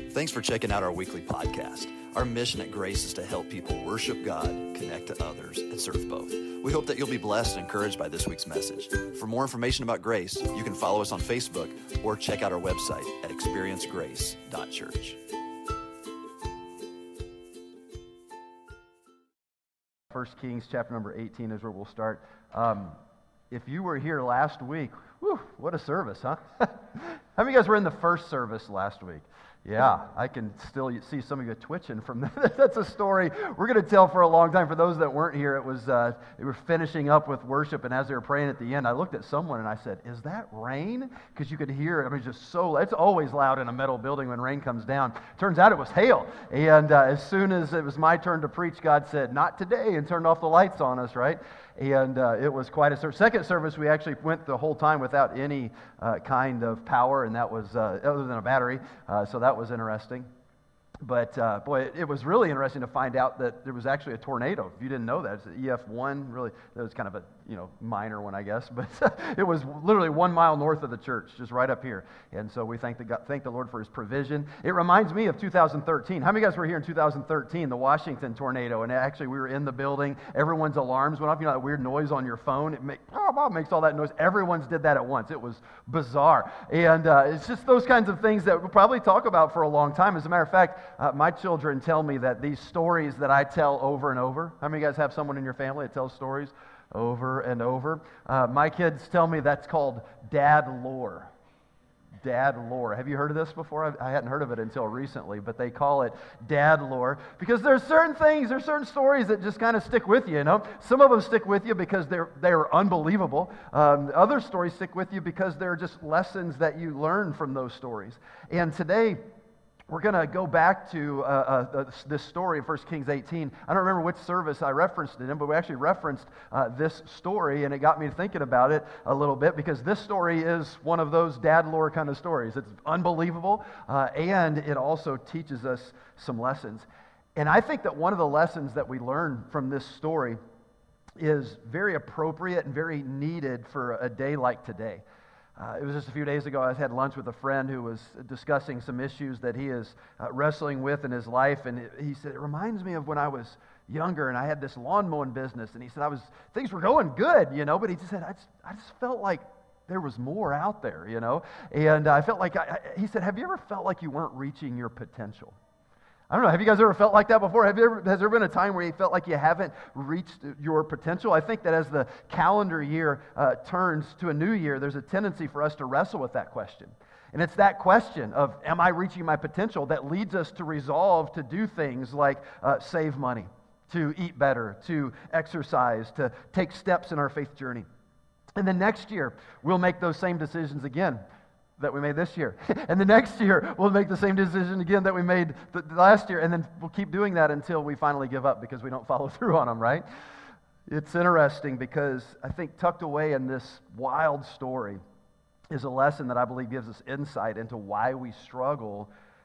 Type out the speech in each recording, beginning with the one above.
Thanks for checking out our weekly podcast. Our mission at Grace is to help people worship God, connect to others, and serve both. We hope that you'll be blessed and encouraged by this week's message. For more information about Grace, you can follow us on Facebook or check out our website at experiencegrace.church. 1 Kings chapter number 18 is where we'll start. If you were here last week, what a service, huh? How many of you guys were in the first service last week? Yeah, I can still see some of you twitching from that. That's a story we're going to tell for a long time. For those that weren't here, it was they were finishing up with worship, and as they were praying at the end, I looked at someone and I said, "Is that rain?" Because you could hear it. I mean, just so it's always loud in a metal building when rain comes down. Turns out it was hail, and as soon as it was my turn to preach, God said, "Not today," and turned off the lights on us, right? And it was quite a service. Second service, we actually went the whole time without any kind of power, and that was other than a battery, so that was interesting. But boy, it was really interesting to find out that there was actually a tornado. If you didn't know that, it's an EF1. Really, that was kind of a minor one, I guess. But it was literally 1 mile north of the church, just right up here. And so we thank the Lord for His provision. It reminds me of 2013. How many guys were here in 2013, the Washington tornado? And actually, we were in the building. Everyone's alarms went off. You know that weird noise on your phone? It makes all that noise. Everyone's did that at once. It was bizarre. And it's just those kinds of things that we'll probably talk about for a long time. As a matter of fact, my children tell me that these stories that I tell over and over. How many of you guys have someone in your family that tells stories over and over? My kids tell me that's called dad lore. Dad lore. Have you heard of this before? I hadn't heard of it until recently, but they call it dad lore because there's certain things, there's certain stories that just kind of stick with you, Some of them stick with you because they're unbelievable. Other stories stick with you because they're just lessons that you learn from those stories. And today, we're going to go back to this story in 1 Kings 18. I don't remember which service I referenced it in, but we actually referenced this story, and it got me thinking about it a little bit because this story is one of those dad lore kind of stories. It's unbelievable, and it also teaches us some lessons. And I think that one of the lessons that we learn from this story is very appropriate and very needed for a day like today. It was just a few days ago, I had lunch with a friend who was discussing some issues that he is wrestling with in his life, and he said, it reminds me of when I was younger and I had this lawn mowing business, and he said, things were going good, but he just said, I just felt like there was more out there, and I felt like, he said, have you ever felt like you weren't reaching your potential? I don't know, have you guys ever felt like that before? Has there been a time where you felt like you haven't reached your potential? I think that as the calendar year turns to a new year, there's a tendency for us to wrestle with that question. And it's that question of, am I reaching my potential, that leads us to resolve to do things like save money, to eat better, to exercise, to take steps in our faith journey. And then next year, we'll make those same decisions again that we made this year. And the next year, we'll make the same decision again that we made last year, and then we'll keep doing that until we finally give up because we don't follow through on them, right? It's interesting because I think tucked away in this wild story is a lesson that I believe gives us insight into why we struggle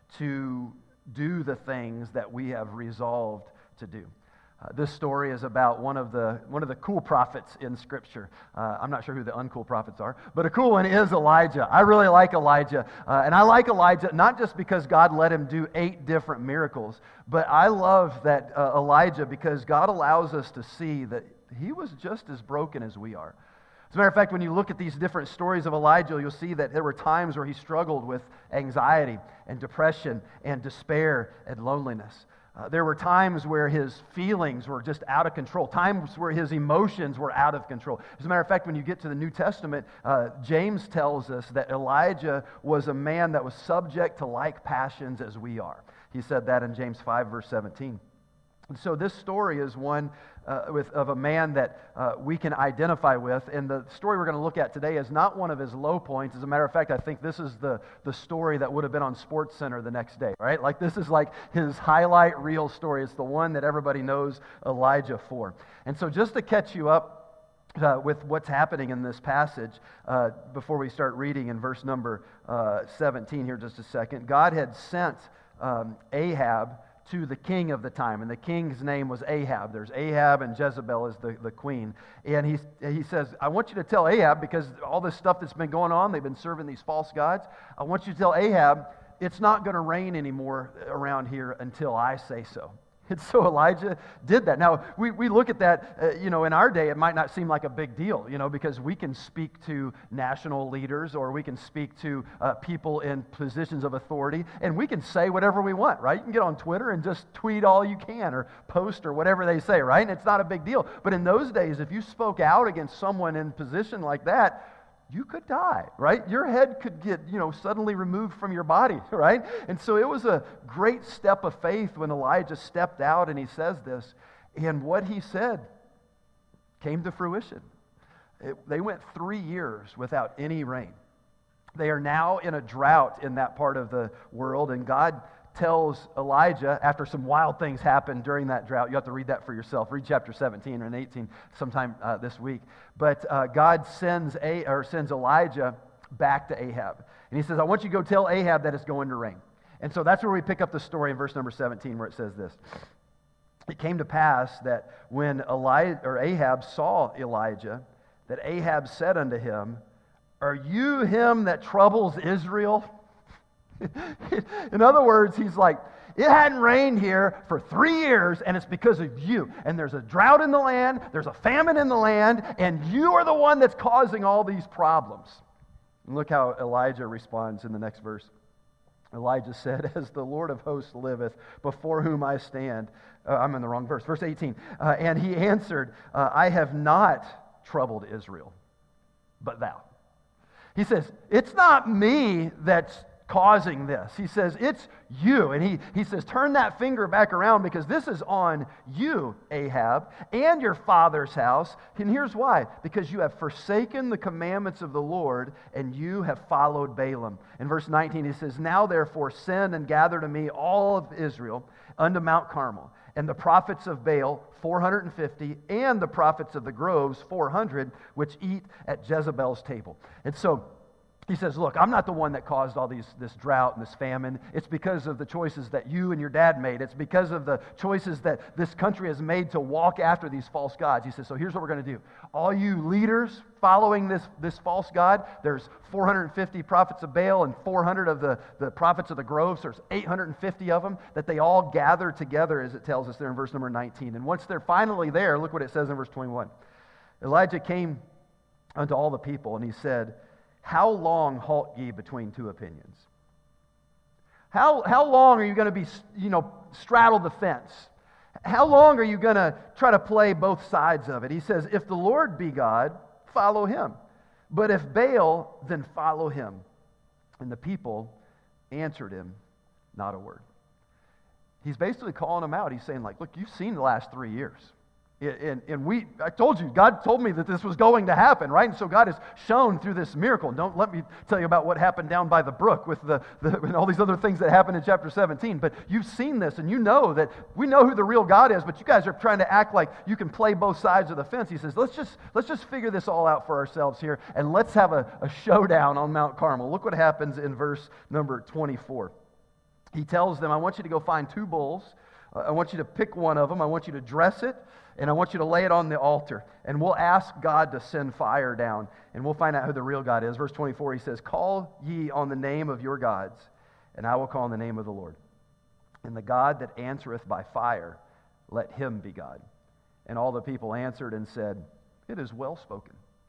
to do the things that we have resolved to do. This story is about one of the cool prophets in Scripture. I'm not sure who the uncool prophets are, but a cool one is Elijah. I really like Elijah, and I like Elijah not just because God let him do 8 different miracles, but I love that Elijah because God allows us to see that he was just as broken as we are. As a matter of fact, when you look at these different stories of Elijah, you'll see that there were times where he struggled with anxiety and depression and despair and loneliness. There were times where his feelings were just out of control, times where his emotions were out of control. As a matter of fact, when you get to the New Testament, James tells us that Elijah was a man that was subject to like passions as we are. He said that in James 5, verse 17. And so this story is one of a man that we can identify with. And the story we're going to look at today is not one of his low points. As a matter of fact, I think this is the story that would have been on SportsCenter the next day, right? Like this is like his highlight reel story. It's the one that everybody knows Elijah for. And so just to catch you up with what's happening in this passage, before we start reading in verse number 17 here just a second, God had sent Ahab to the king of the time, and the king's name was Ahab. There's Ahab and Jezebel is the queen. And he says, I want you to tell Ahab, because all this stuff that's been going on, they've been serving these false gods, I want you to tell Ahab it's not going to rain anymore around here until I say so. And so Elijah did that. Now, we look at that, in our day, it might not seem like a big deal, because we can speak to national leaders or we can speak to people in positions of authority, and we can say whatever we want, right? You can get on Twitter and just tweet all you can or post or whatever they say, right? And it's not a big deal. But in those days, if you spoke out against someone in position like that, you could die, right? Your head could get, suddenly removed from your body, right? And so it was a great step of faith when Elijah stepped out and he says this. And what he said came to fruition. They went 3 years without any rain. They are now in a drought in that part of the world, and God tells Elijah, after some wild things happen during that drought, you have to read that for yourself. Read chapter 17 and 18 sometime this week. But God sends Elijah back to Ahab. And he says, I want you to go tell Ahab that it's going to rain. And so that's where we pick up the story in verse number 17 where it says this. It came to pass that when Ahab saw Elijah, that Ahab said unto him, Are you him that troubles Israel? In other words, he's like, it hadn't rained here for 3 years, and it's because of you. And there's a drought in the land, there's a famine in the land, and you are the one that's causing all these problems. And look how Elijah responds in the next verse. Elijah said, As the Lord of hosts liveth, before whom I stand. I'm in the wrong verse. Verse 18. And he answered, I have not troubled Israel, but thou. He says, it's not me that's causing this. He says, it's you. And he says, turn that finger back around because this is on you, Ahab, and your father's house. And here's why. Because you have forsaken the commandments of the Lord, and you have followed Balaam. In verse 19, he says, Now therefore send and gather to me all of Israel unto Mount Carmel, and the prophets of Baal 450, and the prophets of the groves 400, which eat at Jezebel's table. And so he says, look, I'm not the one that caused all this drought and this famine. It's because of the choices that you and your dad made. It's because of the choices that this country has made to walk after these false gods. He says, so here's what we're going to do. All you leaders following this false god, there's 450 prophets of Baal and 400 of the prophets of the groves. There's 850 of them that they all gather together, as it tells us there in verse number 19. And once they're finally there, look what it says in verse 21. Elijah came unto all the people, and he said, How long halt ye between two opinions? How long are you going to be, straddle the fence? How long are you going to try to play both sides of it? He says, if the Lord be God, follow him. But if Baal, then follow him. And the people answered him not a word. He's basically calling them out. He's saying, look, you've seen the last 3 years. And I told you, God told me that this was going to happen, right? And so God has shown through this miracle. Don't let me tell you about what happened down by the brook with and all these other things that happened in chapter 17. But you've seen this, and you know that we know who the real God is, but you guys are trying to act like you can play both sides of the fence. He says, let's just figure this all out for ourselves here, and let's have a showdown on Mount Carmel. Look what happens in verse number 24. He tells them, I want you to go find 2 bulls. I want you to pick one of them. I want you to dress it, and I want you to lay it on the altar. And we'll ask God to send fire down, and we'll find out who the real God is. Verse 24, he says, Call ye on the name of your gods, and I will call on the name of the Lord. And the God that answereth by fire, let him be God. And all the people answered and said, It is well spoken.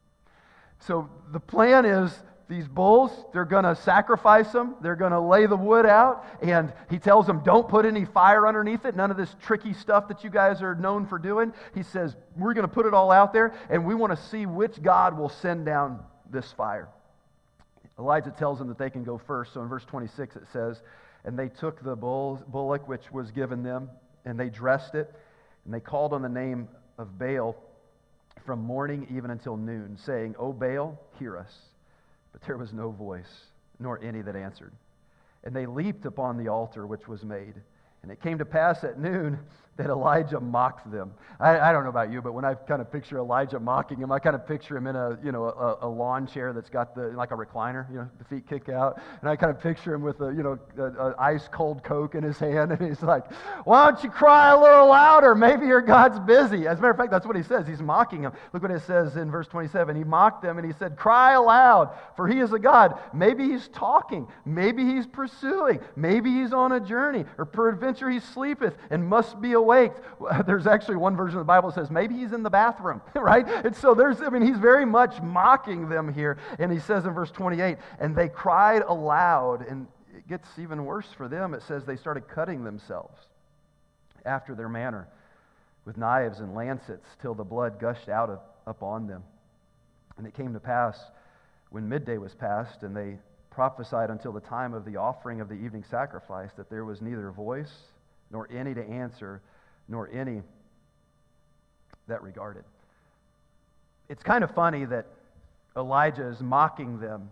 So the plan is, these bulls, they're going to sacrifice them. They're going to lay the wood out. And he tells them, don't put any fire underneath it. None of this tricky stuff that you guys are known for doing. He says, we're going to put it all out there. And we want to see which God will send down this fire. Elijah tells them that they can go first. So in verse 26 it says, And they took the bullock which was given them, and they dressed it. And they called on the name of Baal from morning even until noon, saying, O Baal, hear us. But there was no voice, nor any that answered. And they leaped upon the altar which was made. And it came to pass at noon that Elijah mocked them. I don't know about you, but when I kind of picture Elijah mocking him, I kind of picture him in a lawn chair that's got like a recliner, the feet kick out, and I kind of picture him with a ice cold Coke in his hand, and he's like, "Why don't you cry a little louder? Maybe your God's busy." As a matter of fact, that's what he says. He's mocking him. Look what it says in verse 27. He mocked them, and he said, "Cry aloud, for he is a God." Maybe he's talking. Maybe he's pursuing. Maybe he's on a journey, or peradventure he sleepeth and must be awaked. There's actually one version of the Bible that says maybe he's in the bathroom, right? And so he's very much mocking them here. And he says in verse 28, and they cried aloud, and it gets even worse for them. It says they started cutting themselves after their manner with knives and lancets till the blood gushed out upon them. And it came to pass when midday was past, and they prophesied until the time of the offering of the evening sacrifice, that there was neither voice nor any to answer, nor any that regarded. It's kind of funny that Elijah is mocking them,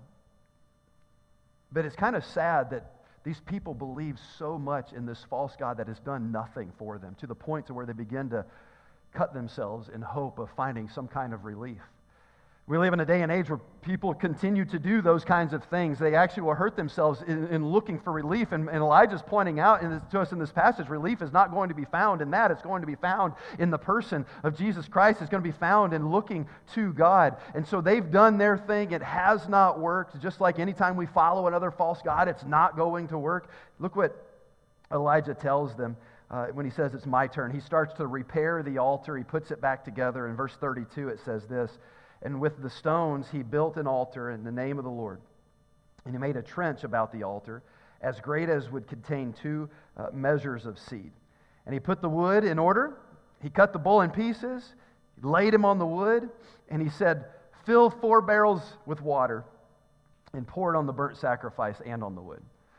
but it's kind of sad that these people believe so much in this false god that has done nothing for them, to the point to where they begin to cut themselves in hope of finding some kind of relief. We live in a day and age where people continue to do those kinds of things. They actually will hurt themselves in looking for relief. And Elijah's pointing out to us in this passage, relief is not going to be found in that. It's going to be found in the person of Jesus Christ. It's going to be found in looking to God. And so they've done their thing. It has not worked. Just like anytime we follow another false god, it's not going to work. Look what Elijah tells them. When he says it's my turn, he starts to repair the altar. He puts it back together. In verse 32, it says this, and with the stones he built an altar in the name of the Lord. And he made a trench about the altar, as great as would contain 2 measures of seed. And he put the wood in order. He cut the bull in pieces, laid him on the wood, and he said, "Fill 4 barrels with water, and pour it on the burnt sacrifice and on the wood."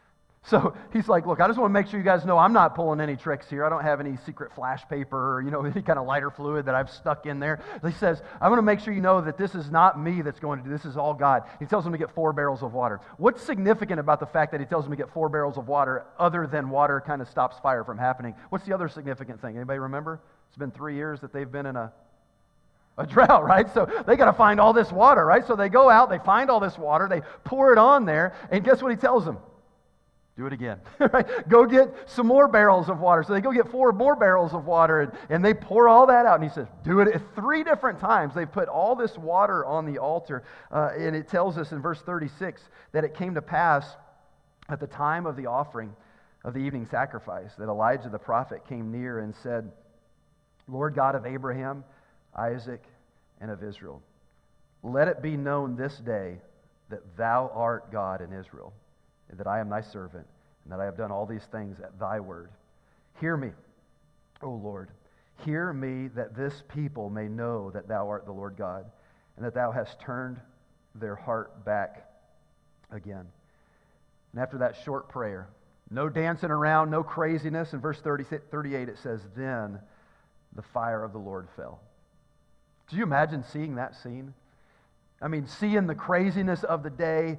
So he's like, look, I just want to make sure you guys know I'm not pulling any tricks here. I don't have any secret flash paper or, any kind of lighter fluid that I've stuck in there. He says, I want to make sure you know that this is not me that's going to do this. This is all God. He tells them to get 4 barrels of water. What's significant about the fact that he tells them to get 4 barrels of water other than water kind of stops fire from happening? What's the other significant thing? Anybody remember? It's been 3 years that they've been in a drought, right? So they got to find all this water, right? So they go out, they find all this water, they pour it on there, and guess what he tells them? Do it again, right? Go get some more barrels of water. So they go get 4 more barrels of water, and they pour all that out. And he says, do it 3 different times. They put all this water on the altar. And it tells us in verse 36 that it came to pass at the time of the offering of the evening sacrifice that Elijah the prophet came near and said, Lord God of Abraham, Isaac, and of Israel, let it be known this day that thou art God in Israel, and that I am thy servant, and that I have done all these things at thy word. Hear me, O Lord. Hear me, that this people may know that thou art the Lord God, and that thou hast turned their heart back again. And after that short prayer, no dancing around, no craziness, in verse 38 it says, then the fire of the Lord fell. Do you imagine seeing that scene? I mean, seeing the craziness of the day,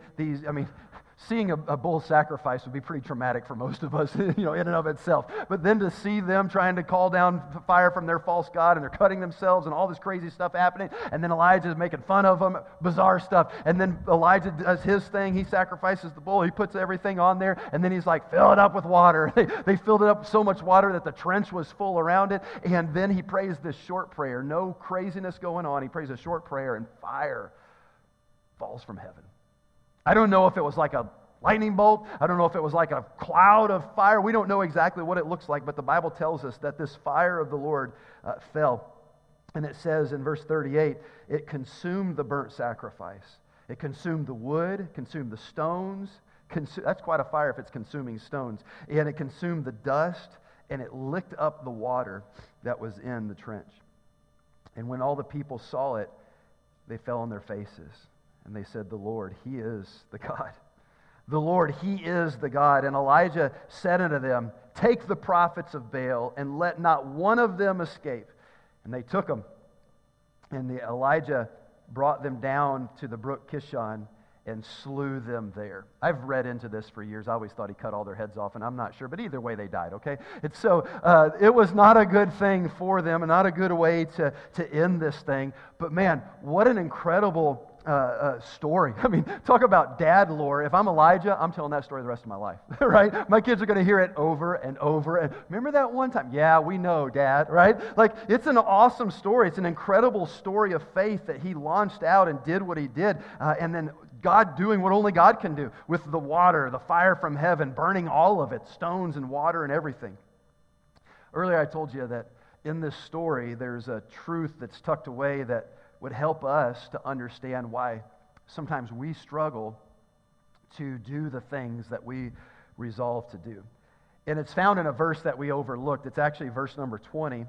seeing a bull sacrifice would be pretty traumatic for most of us, in and of itself. But then to see them trying to call down fire from their false god, and they're cutting themselves, and all this crazy stuff happening, and then Elijah is making fun of them, bizarre stuff. And then Elijah does his thing. He sacrifices the bull. He puts everything on there, and then he's like, fill it up with water. They filled it up with so much water that the trench was full around it. And then he prays this short prayer. No craziness going on. He prays a short prayer, and fire falls from heaven. I don't know if it was like a lightning bolt. I don't know if it was like a cloud of fire. We don't know exactly what it looks like, but the Bible tells us that this fire of the Lord fell. And it says in verse 38, it consumed the burnt sacrifice. It consumed the wood, consumed the stones. That's quite a fire if it's consuming stones. And it consumed the dust, and it licked up the water that was in the trench. And when all the people saw it, they fell on their faces. And they said, the Lord, He is the God. The Lord, He is the God. And Elijah said unto them, take the prophets of Baal, and let not one of them escape. And they took them. And Elijah brought them down to the brook Kishon, and slew them there. I've read into this for years. I always thought he cut all their heads off, and I'm not sure. But either way, they died, okay? And so it was not a good thing for them and not a good way to end this thing. But man, what an incredible story. I mean, talk about dad lore. If I'm Elijah, I'm telling that story the rest of my life, right? My kids are going to hear it over and over. And remember that one time? Yeah, we know, Dad, right? Like, it's an awesome story. It's an incredible story of faith that he launched out and did what he did. And then God doing what only God can do with the water, the fire from heaven, burning all of it, stones and water and everything. Earlier I told you that in this story there's a truth that's tucked away that would help us to understand why sometimes we struggle to do the things that we resolve to do. And it's found in a verse that we overlooked. It's actually verse number 20,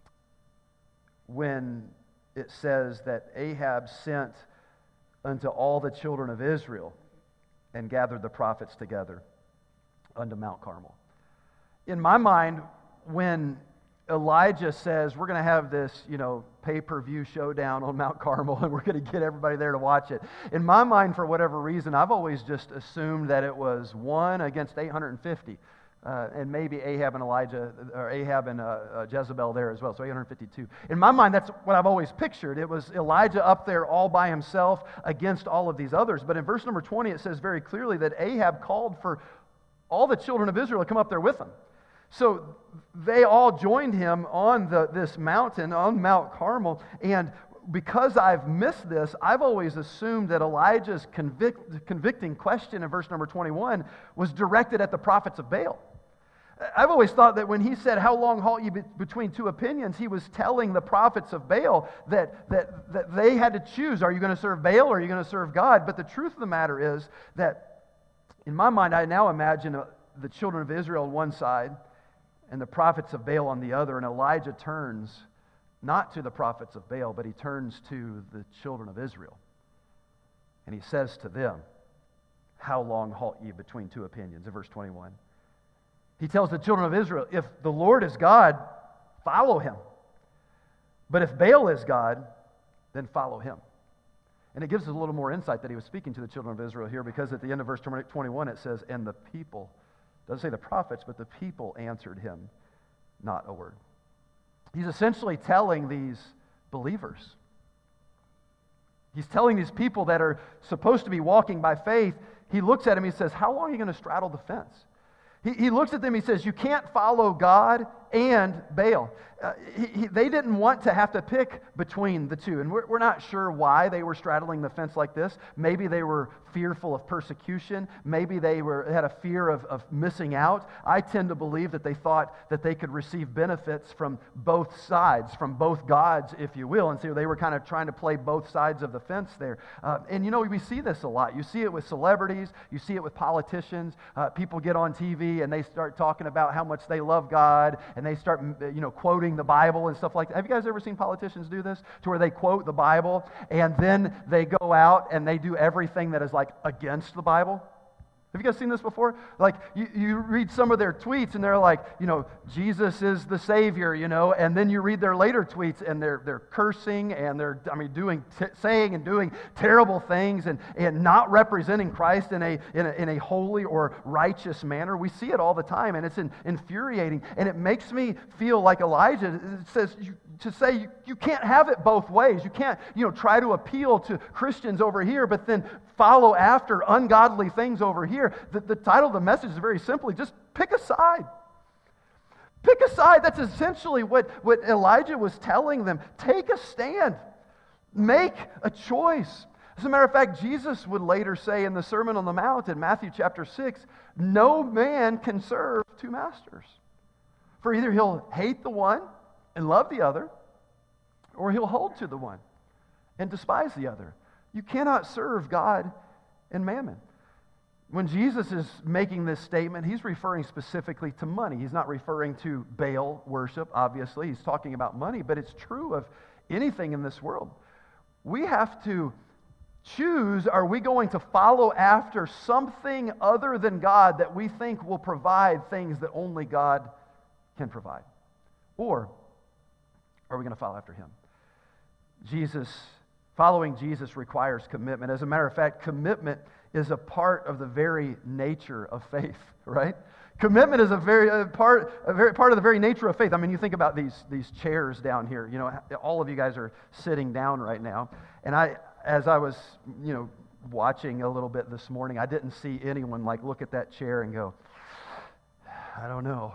when it says that Ahab sent unto all the children of Israel and gathered the prophets together unto Mount Carmel. In my mind, when Elijah says, we're going to have this, pay-per-view showdown on Mount Carmel, and we're going to get everybody there to watch it. In my mind, for whatever reason, I've always just assumed that it was 1 against 850. And maybe Ahab and Jezebel there as well, so 852. In my mind, that's what I've always pictured. It was Elijah up there all by himself against all of these others. But in verse number 20, it says very clearly that Ahab called for all the children of Israel to come up there with him. So they all joined him on this mountain, on Mount Carmel, and because I've missed this, I've always assumed that Elijah's convicting question in verse number 21 was directed at the prophets of Baal. I've always thought that when he said, how long halt ye between two opinions, he was telling the prophets of Baal that they had to choose, are you going to serve Baal or are you going to serve God? But the truth of the matter is that, in my mind, I now imagine the children of Israel on one side and the prophets of Baal on the other, and Elijah turns not to the prophets of Baal, but he turns to the children of Israel. And he says to them, how long halt ye between two opinions? In verse 21. He tells the children of Israel, if the Lord is God, follow him. But if Baal is God, then follow him. And it gives us a little more insight that he was speaking to the children of Israel here, because at the end of verse 21 it says, and the people, it doesn't say the prophets, but the people answered him not a word. He's essentially telling these believers, he's telling these people that are supposed to be walking by faith, he looks at them, he says, how long are you going to straddle the fence? He looks at them, he says, you can't follow God and Baal. They didn't want to have to pick between the two. And we're not sure why they were straddling the fence like this. Maybe they were fearful of persecution. Maybe they had a fear of missing out. I tend to believe that they thought that they could receive benefits from both sides, from both gods, if you will. And so they were kind of trying to play both sides of the fence there. And we see this a lot. You see it with celebrities. You see it with politicians. People get on TV and they start talking about how much they love God, and they start quoting the Bible and stuff like that. Have you guys ever seen politicians do this? To where they quote the Bible and then they go out and they do everything that is like against the Bible? Have you guys seen this before? Like, you read some of their tweets and they're like, Jesus is the Savior, and then you read their later tweets and they're cursing and they're saying and doing terrible things and not representing Christ in a holy or righteous manner. We see it all the time, and it's infuriating, and it makes me feel like Elijah says you can't have it both ways. You can't try to appeal to Christians over here, but then follow after ungodly things over here. The title of the message is very simply, just pick a side. Pick a side. That's essentially what Elijah was telling them. Take a stand. Make a choice. As a matter of fact, Jesus would later say in the Sermon on the Mount in Matthew chapter 6, no man can serve two masters. For either he'll hate the one and love the other, or he'll hold to the one and despise the other. You cannot serve God and mammon. When Jesus is making this statement, he's referring specifically to money. He's not referring to Baal worship, obviously. He's talking about money, but it's true of anything in this world. We have to choose, are we going to follow after something other than God that we think will provide things that only God can provide? Or are we going to follow after him? Jesus Following Jesus requires commitment. As a matter of fact, commitment is a part of the very nature of faith, right? Commitment is a very part of the very nature of faith. I mean, you think about these chairs down here. You know, all of you guys are sitting down right now. And as I was, watching a little bit this morning, I didn't see anyone like look at that chair and go, I don't know.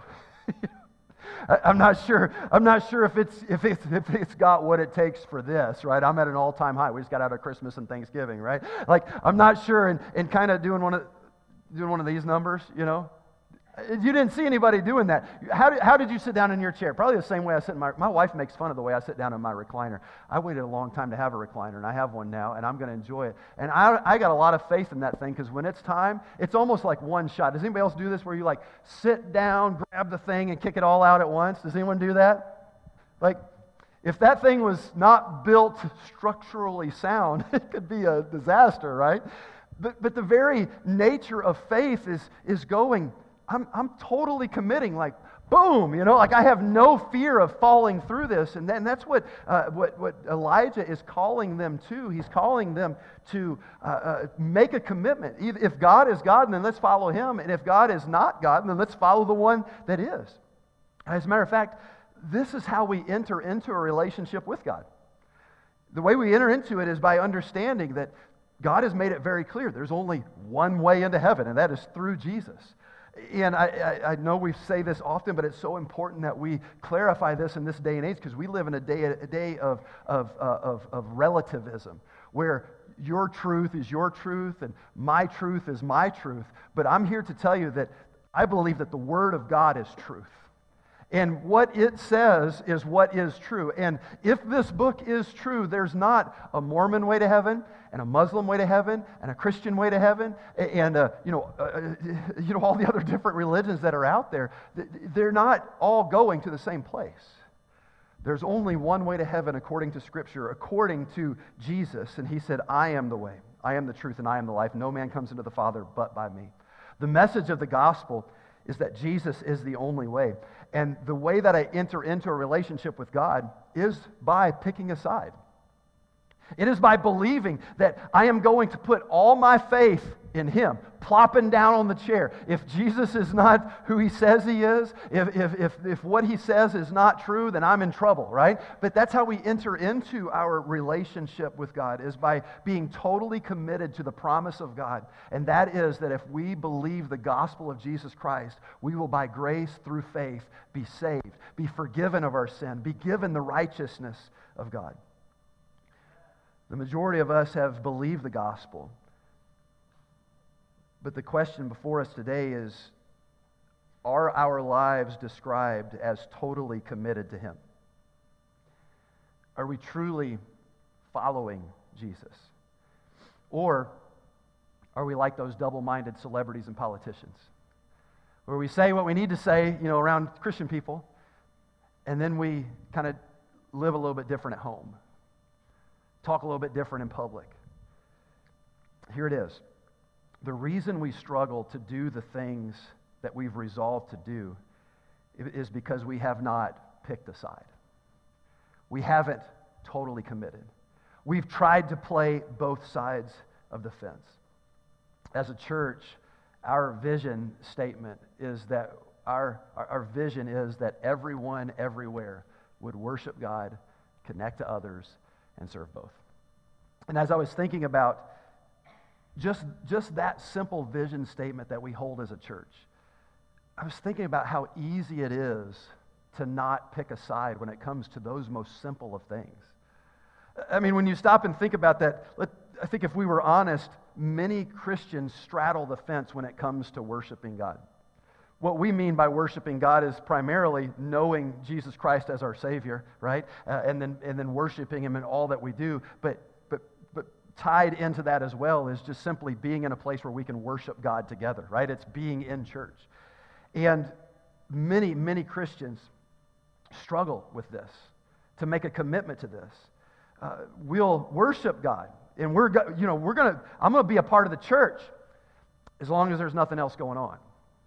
I'm not sure if it's got what it takes for this, right? I'm at an all-time high. We just got out of Christmas and Thanksgiving, right? Like, I'm not sure, and kind of doing one of these numbers, You didn't see anybody doing that. How did you sit down in your chair? Probably the same way I sit in my wife makes fun of the way I sit down in my recliner. I waited a long time to have a recliner, and I have one now, and I'm going to enjoy it. And I got a lot of faith in that thing, because when it's time, it's almost like one shot. Does anybody else do this where you like sit down, grab the thing, and kick it all out at once? Does anyone do that? Like, if that thing was not built structurally sound, it could be a disaster, right? But the very nature of faith is going, I'm totally committing, like, boom, like I have no fear of falling through this. And that's what Elijah is calling them to. He's calling them to make a commitment. If God is God, then let's follow him. And if God is not God, then let's follow the one that is. As a matter of fact, this is how we enter into a relationship with God. The way we enter into it is by understanding that God has made it very clear. There's only one way into heaven, and that is through Jesus. And I know we say this often, but it's so important that we clarify this in this day and age, because we live in a day of relativism, where your truth is your truth and my truth is my truth. But I'm here to tell you that I believe that the Word of God is truth. And what it says is what is true. And if this book is true, there's not a Mormon way to heaven, and a Muslim way to heaven, and a Christian way to heaven, and all the other different religions that are out there. They're not all going to the same place. There's only one way to heaven according to Scripture, according to Jesus. And he said, I am the way, I am the truth, and I am the life. No man comes into the Father but by me. The message of the gospel is that Jesus is the only way. And the way that I enter into a relationship with God is by picking a side. It is by believing that I am going to put all my faith in him, plopping down on the chair. If Jesus is not who he says he is, if what he says is not true, then I'm in trouble, right? But that's how we enter into our relationship with God, is by being totally committed to the promise of God. And that is that if we believe the gospel of Jesus Christ, we will by grace through faith be saved, be forgiven of our sin, be given the righteousness of God. The majority of us have believed the gospel. But the question before us today is, are our lives described as totally committed to him? Are we truly following Jesus? Or are we like those double-minded celebrities and politicians, where we say what we need to say, around Christian people, and then we kind of live a little bit different at home? Talk a little bit different in public. Here it is. The reason we struggle to do the things that we've resolved to do is because we have not picked a side. We haven't totally committed. We've tried to play both sides of the fence. As a church, our vision statement is that our vision is that everyone everywhere would worship God, connect to others, and serve both. And as I was thinking about just that simple vision statement that we hold as a church, I was thinking about how easy it is to not pick a side when it comes to those most simple of things. I mean, when you stop and think about that, I think if we were honest, many Christians straddle the fence when it comes to worshiping God. What we mean by worshiping God is primarily knowing Jesus Christ as our Savior, right? And then worshiping him in all that we do. But tied into that as well is just simply being in a place where we can worship God together, right? It's being in church. And many Christians struggle with this, to make a commitment to this. We'll worship God, and I'm going to be a part of the church as long as there's nothing else going on.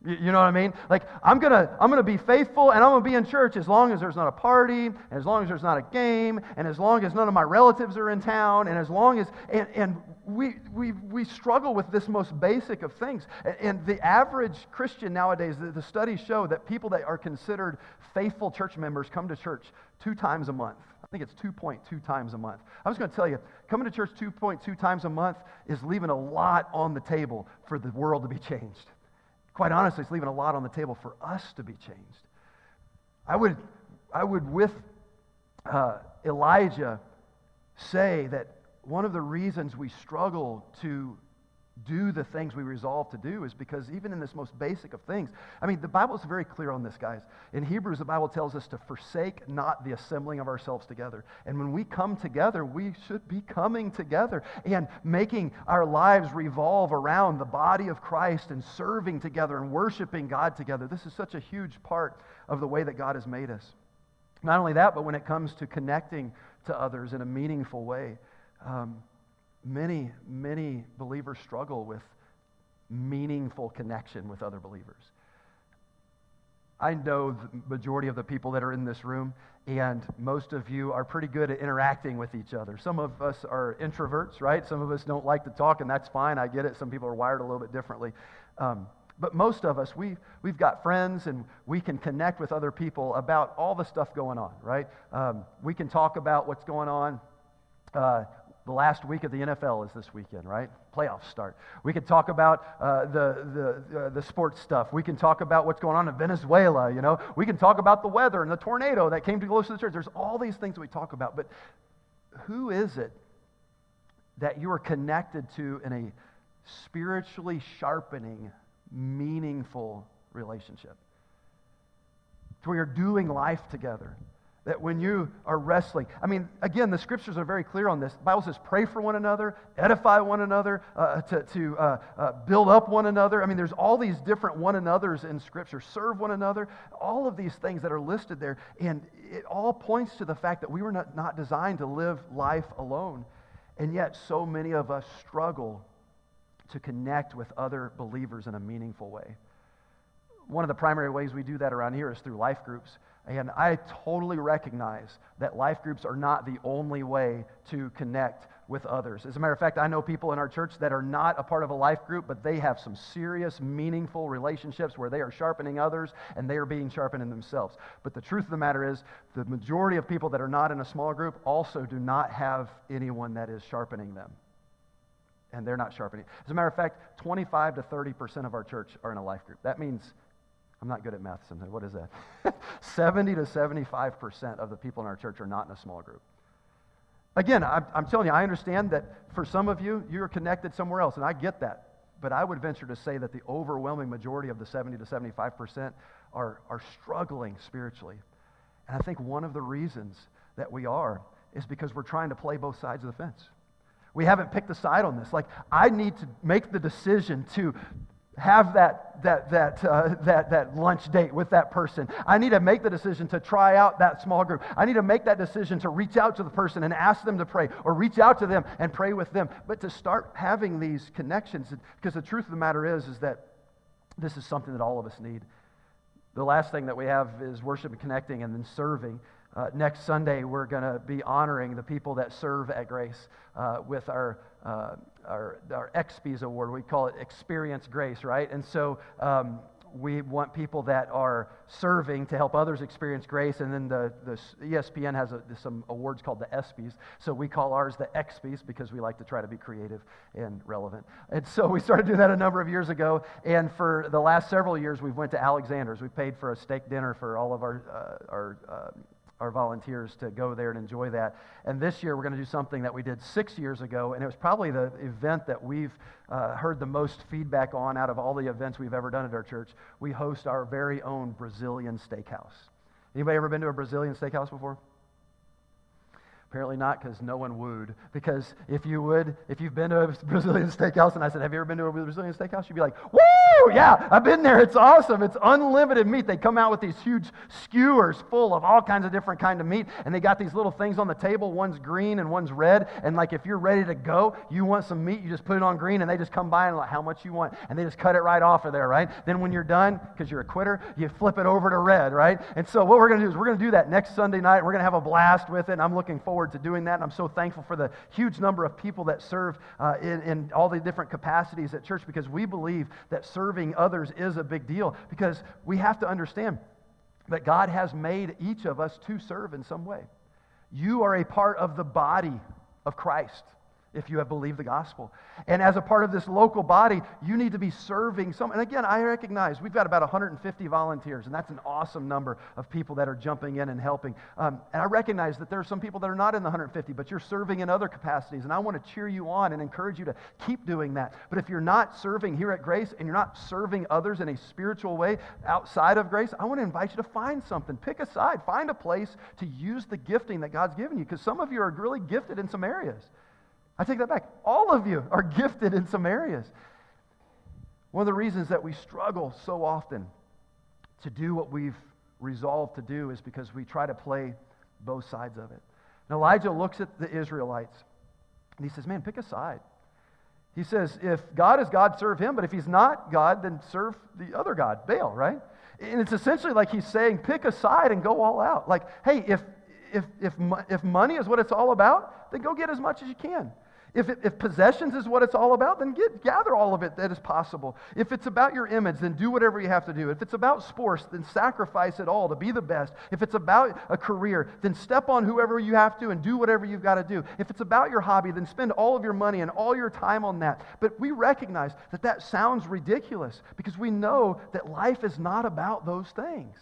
You know what I mean? Like, I'm gonna be faithful and I'm gonna be in church as long as there's not a party, and as long as there's not a game, and as long as none of my relatives are in town, and as long as and we struggle with this most basic of things. And the average Christian nowadays, the studies show that people that are considered faithful church members come to church 2 times a month. I think it's 2.2 times a month. I was going to tell you, coming to church 2.2 times a month is leaving a lot on the table for the world to be changed. Quite honestly, it's leaving a lot on the table for us to be changed. I would with Elijah say that one of the reasons we struggle to do the things we resolve to do is because even in this most basic of things, I mean, the Bible is very clear on this, guys. In Hebrews, the Bible tells us to forsake not the assembling of ourselves together. And when we come together, we should be coming together and making our lives revolve around the body of Christ and serving together and worshiping God together. This is such a huge part of the way that God has made us. Not only that, but when it comes to connecting to others in a meaningful way, many believers struggle with meaningful connection with other believers. I know the majority of the people that are in this room, and most of you are pretty good at interacting with each other. Some of us are introverts, right? Some of us don't like to talk, and that's fine. I get it. Some people are wired a little bit differently. But most of us, we've got friends, and we can connect with other people about all the stuff going on, right? We can talk about what's going on. The last week of the NFL is this weekend, right? Playoffs start. We could talk about the sports stuff. We can talk about what's going on in Venezuela, you know. We can talk about the weather and the tornado that came too close to the church. There's all these things we talk about. But who is it that you are connected to in a spiritually sharpening, meaningful relationship? To where you're doing life together. That when you are wrestling, I mean, again, the scriptures are very clear on this. The Bible says, pray for one another, edify one another, to build up one another. I mean, there's all these different one another's in Scripture. Serve one another. All of these things that are listed there. And it all points to the fact that we were not designed to live life alone. And yet, so many of us struggle to connect with other believers in a meaningful way. One of the primary ways we do that around here is through life groups. And I totally recognize that life groups are not the only way to connect with others. As a matter of fact, I know people in our church that are not a part of a life group, but they have some serious, meaningful relationships where they are sharpening others and they are being sharpened in themselves. But the truth of the matter is, the majority of people that are not in a small group also do not have anyone that is sharpening them. And they're not sharpening. As a matter of fact, 25 to 30% of our church are in a life group. That means, I'm not good at math sometimes. What is that? 70 to 75% of the people in our church are not in a small group. Again, I'm telling you, I understand that for some of you, you're connected somewhere else, and I get that. But I would venture to say that the overwhelming majority of the 70 to 75% are struggling spiritually. And I think one of the reasons that we are is because we're trying to play both sides of the fence. We haven't picked a side on this. Like, I need to make the decision to have that lunch date with that person. I need to make the decision to try out that small group. I need to make that decision to reach out to the person and ask them to pray, or reach out to them and pray with them. But to start having these connections, because the truth of the matter is that this is something that all of us need. The last thing that we have is worship and connecting, and then serving. Next Sunday, we're going to be honoring the people that serve at Grace with our XPs award. We call it Experience Grace, right? And so we want people that are serving to help others experience grace. And then the ESPN has some awards called the ESPYs. So we call ours the XPs because we like to try to be creative and relevant. And so we started doing that a number of years ago. And for the last several years, we've went to Alexander's. We paid for a steak dinner for all of our volunteers to go there and enjoy that. And this year we're going to do something that we did 6 years ago, and it was probably the event that we've heard the most feedback on out of all the events we've ever done at our church. We host our very own Brazilian steakhouse. Anybody ever been to a Brazilian steakhouse before? Apparently not, because no one wooed. Because if you've been to a Brazilian steakhouse, and I said, have you ever been to a Brazilian steakhouse? You'd be like, woo! Woo, yeah, I've been there. It's awesome. It's unlimited meat. They come out with these huge skewers full of all kinds of different kind of meat, and they got these little things on the table. One's green and one's red, and like if you're ready to go, you want some meat, you just put it on green, and they just come by and like, how much you want, and they just cut it right off of there, right? Then when you're done, because you're a quitter, you flip it over to red, right? And so what we're going to do is we're going to do that next Sunday night. We're going to have a blast with it, and I'm looking forward to doing that, and I'm so thankful for the huge number of people that serve in all the different capacities at church, because we believe that serving others is a big deal, because we have to understand that God has made each of us to serve in some way. You are a part of the body of Christ if you have believed the gospel. And as a part of this local body, you need to be serving some. And again, I recognize we've got about 150 volunteers, and that's an awesome number of people that are jumping in and helping. And I recognize that there are some people that are not in the 150, but you're serving in other capacities, and I want to cheer you on and encourage you to keep doing that. But if you're not serving here at Grace, and you're not serving others in a spiritual way outside of Grace, I want to invite you to find something. Pick a side. Find a place to use the gifting that God's given you, because some of you are really gifted in some areas. I take that back. All of you are gifted in some areas. One of the reasons that we struggle so often to do what we've resolved to do is because we try to play both sides of it. And Elijah looks at the Israelites and he says, man, pick a side. He says, if God is God, serve him. But if he's not God, then serve the other God, Baal, right? And it's essentially like he's saying, pick a side and go all out. Like, hey, if money is what it's all about, then go get as much as you can. If possessions is what it's all about, then gather all of it that is possible. If it's about your image, then do whatever you have to do. If it's about sports, then sacrifice it all to be the best. If it's about a career, then step on whoever you have to and do whatever you've got to do. If it's about your hobby, then spend all of your money and all your time on that. But we recognize that that sounds ridiculous because we know that life is not about those things.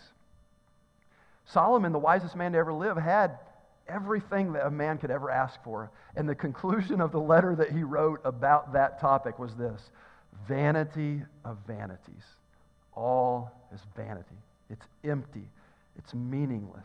Solomon, the wisest man to ever live, had everything that a man could ever ask for. And the conclusion of the letter that he wrote about that topic was this: vanity of vanities. All is vanity. It's empty. It's meaningless.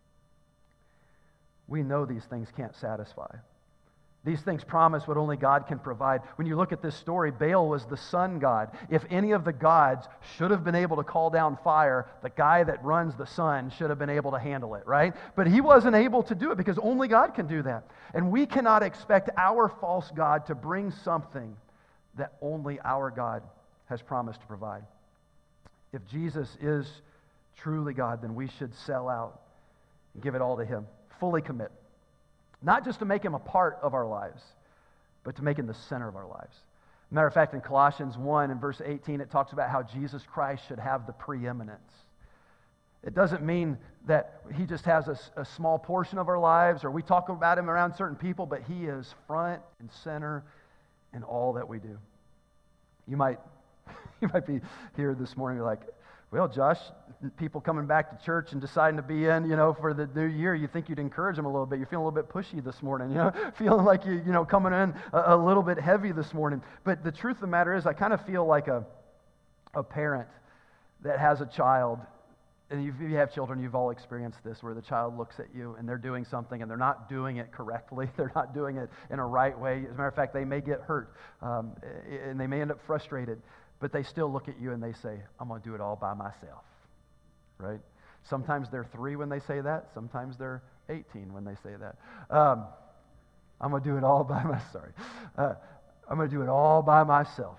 We know these things can't satisfy. These things promise what only God can provide. When you look at this story, Baal was the sun god. If any of the gods should have been able to call down fire, the guy that runs the sun should have been able to handle it, right? But he wasn't able to do it because only God can do that. And we cannot expect our false god to bring something that only our God has promised to provide. If Jesus is truly God, then we should sell out and give it all to him. Fully commit. Not just to make him a part of our lives, but to make him the center of our lives. Matter of fact, in Colossians 1 and verse 18, it talks about how Jesus Christ should have the preeminence. It doesn't mean that he just has a small portion of our lives, or we talk about him around certain people, but he is front and center in all that we do. You might be here this morning, you're like, well, Josh, people coming back to church and deciding to be in, for the new year, you think you'd encourage them a little bit. You're feeling a little bit pushy this morning, feeling like you coming in a little bit heavy this morning. But the truth of the matter is, I kind of feel like a parent that has a child, and if you have children, you've all experienced this, where the child looks at you and they're doing something and they're not doing it correctly. They're not doing it in a right way. As a matter of fact, they may get hurt and they may end up frustrated. But they still look at you and they say, I'm going to do it all by myself, right? Sometimes they're 3 when they say that. Sometimes they're 18 when they say that. I'm going to do it all by myself. I'm going to do it all by myself.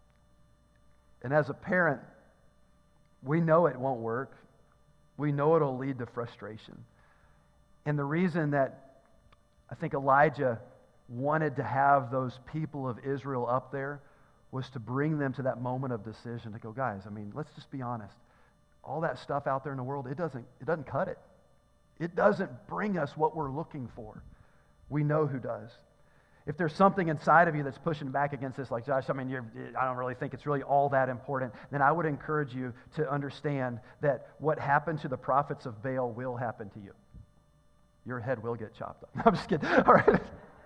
And as a parent, we know it won't work. We know it'll lead to frustration. And the reason that I think Elijah wanted to have those people of Israel up there was to bring them to that moment of decision, to go, guys, let's just be honest. All that stuff out there in the world, it doesn't cut it. It doesn't bring us what we're looking for. We know who does. If there's something inside of you that's pushing back against this, like, Josh, I don't really think it's really all that important, then I would encourage you to understand that what happened to the prophets of Baal will happen to you. Your head will get chopped off. I'm just kidding. All right.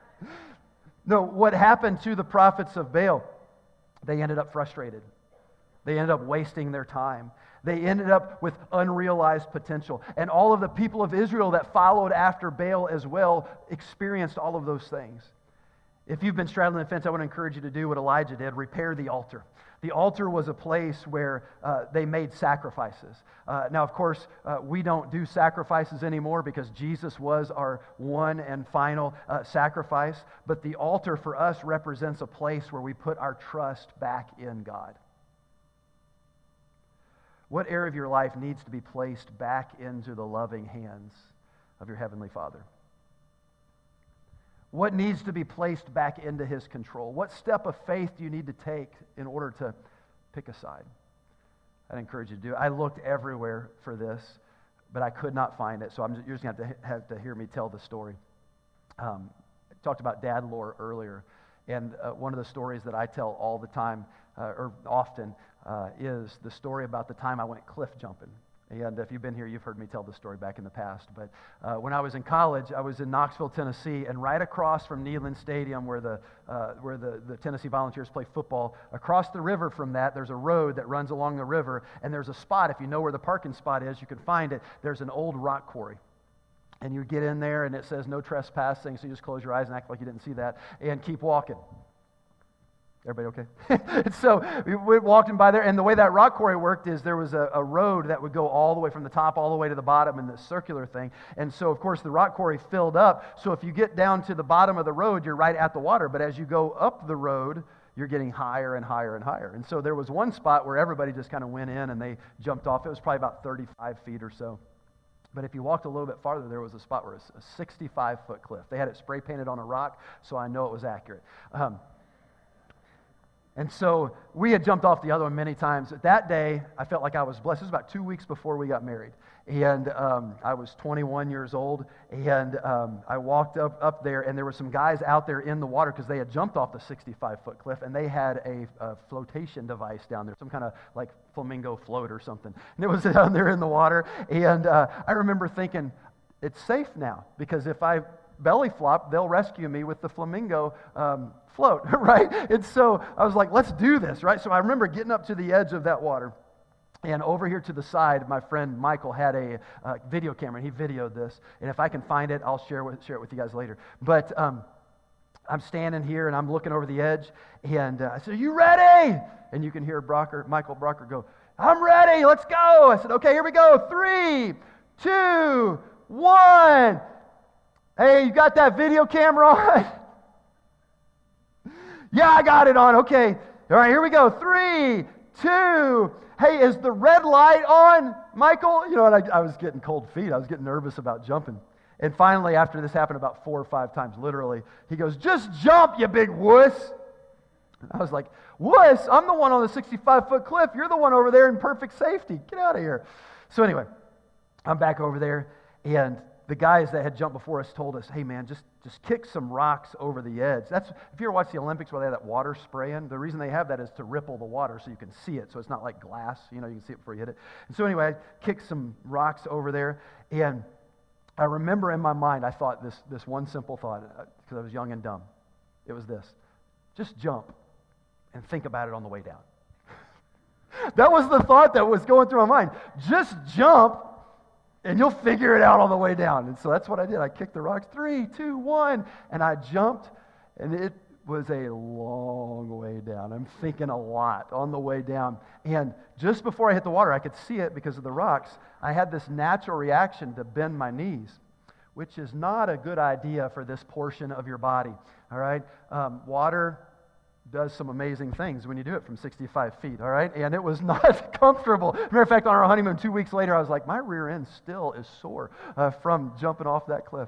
No, what happened to the prophets of Baal? They ended up frustrated. They ended up wasting their time. They ended up with unrealized potential. And all of the people of Israel that followed after Baal as well experienced all of those things. If you've been straddling the fence, I want to encourage you to do what Elijah did, repair the altar. The altar was a place where they made sacrifices. Now, of course, we don't do sacrifices anymore because Jesus was our one and final sacrifice. But the altar for us represents a place where we put our trust back in God. What area of your life needs to be placed back into the loving hands of your Heavenly Father? What needs to be placed back into His control? What step of faith do you need to take in order to pick a side? I'd encourage you to do it. I looked everywhere for this, but I could not find it, so you're just going to have to hear me tell the story. I talked about dad lore earlier, and one of the stories that I tell all the time, or often, is the story about the time I went cliff jumping. And if you've been here, you've heard me tell this story back in the past. But when I was in college, I was in Knoxville, Tennessee, and right across from Neyland Stadium, where the Tennessee Volunteers play football, across the river from that, there's a road that runs along the river, and there's a spot. If you know where the parking spot is, you can find it. There's an old rock quarry. And you get in there, and it says no trespassing, so you just close your eyes and act like you didn't see that, and keep walking. Everybody okay? So we went walking by there, and the way that rock quarry worked is there was a road that would go all the way from the top all the way to the bottom in this circular thing. And so, of course, the rock quarry filled up. So if you get down to the bottom of the road, you're right at the water. But as you go up the road, you're getting higher and higher and higher. And so there was one spot where everybody just kind of went in and they jumped off. It was probably about 35 feet or so. But if you walked a little bit farther, there was a spot where it's a 65-foot cliff. They had it spray painted on a rock, so I know it was accurate. And so we had jumped off the other one many times. That day, I felt like I was blessed. It was about 2 weeks before we got married. And I was 21 years old. And I walked up there, and there were some guys out there in the water because they had jumped off the 65-foot cliff, and they had a flotation device down there, some kind of like flamingo float or something. And it was down there in the water. And I remember thinking, it's safe now, because if I belly flop, they'll rescue me with the flamingo float, right? And so I was like, let's do this, right? So I remember getting up to the edge of that water, and over here to the side, my friend Michael had a video camera, and he videoed this. And if I can find it, I'll share it with you guys later. But I'm standing here, and I'm looking over the edge, and I said, "Are you ready?" And you can hear Michael Brocker go, "I'm ready, let's go." I said, "Okay, here we go. 3, 2, 1. Hey, you got that video camera on?" "Yeah, I got it on." "Okay. All right, here we go. 3, 2. Hey, is the red light on, Michael?" You know, and I was getting cold feet. I was getting nervous about jumping. And finally, after this happened about 4 or 5 times, literally, he goes, "Just jump, you big wuss." I was like, "Wuss? I'm the one on the 65-foot cliff. You're the one over there in perfect safety. Get out of here." So anyway, I'm back over there, and the guys that had jumped before us told us, "Hey man, just kick some rocks over the edge." That's, if you ever watch the Olympics where they have that water spraying, the reason they have that is to ripple the water so you can see it, so it's not like glass, you can see it before you hit it. And so anyway, I kicked some rocks over there, and I remember in my mind, I thought this one simple thought, because I was young and dumb. It was this: just jump and think about it on the way down. That was the thought that was going through my mind. Just jump, and you'll figure it out on the way down. And so that's what I did. I kicked the rocks. 3, 2, 1. And I jumped, and it was a long way down. I'm thinking a lot on the way down. And just before I hit the water, I could see it because of the rocks. I had this natural reaction to bend my knees, which is not a good idea for this portion of your body. All right? Water does some amazing things when you do it from 65 feet, all right? And it was not comfortable. Matter of fact, on our honeymoon 2 weeks later, I was like, my rear end still is sore from jumping off that cliff.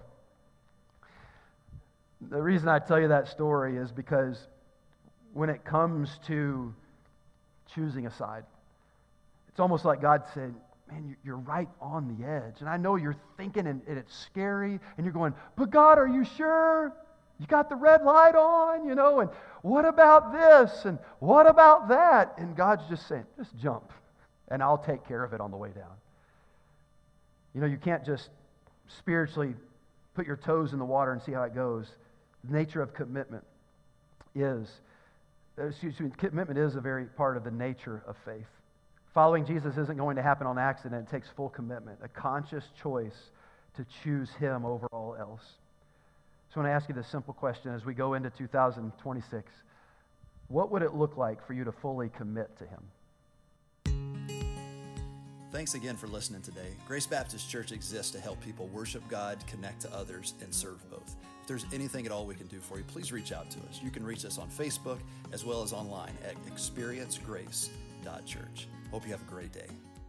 The reason I tell you that story is because when it comes to choosing a side, it's almost like God said, man, you're right on the edge. And I know you're thinking, and it's scary, and you're going, but God, are you sure? You got the red light on, and what about this, and what about that? And God's just saying, just jump, and I'll take care of it on the way down. You can't just spiritually put your toes in the water and see how it goes. The nature of commitment is a very part of the nature of faith. Following Jesus isn't going to happen on accident. It takes full commitment, a conscious choice to choose Him over all else. So I want to ask you this simple question as we go into 2026. What would it look like for you to fully commit to him? Thanks again for listening today. Grace Baptist Church exists to help people worship God, connect to others, and serve both. If there's anything at all we can do for you, please reach out to us. You can reach us on Facebook as well as online at experiencegrace.church. Hope you have a great day.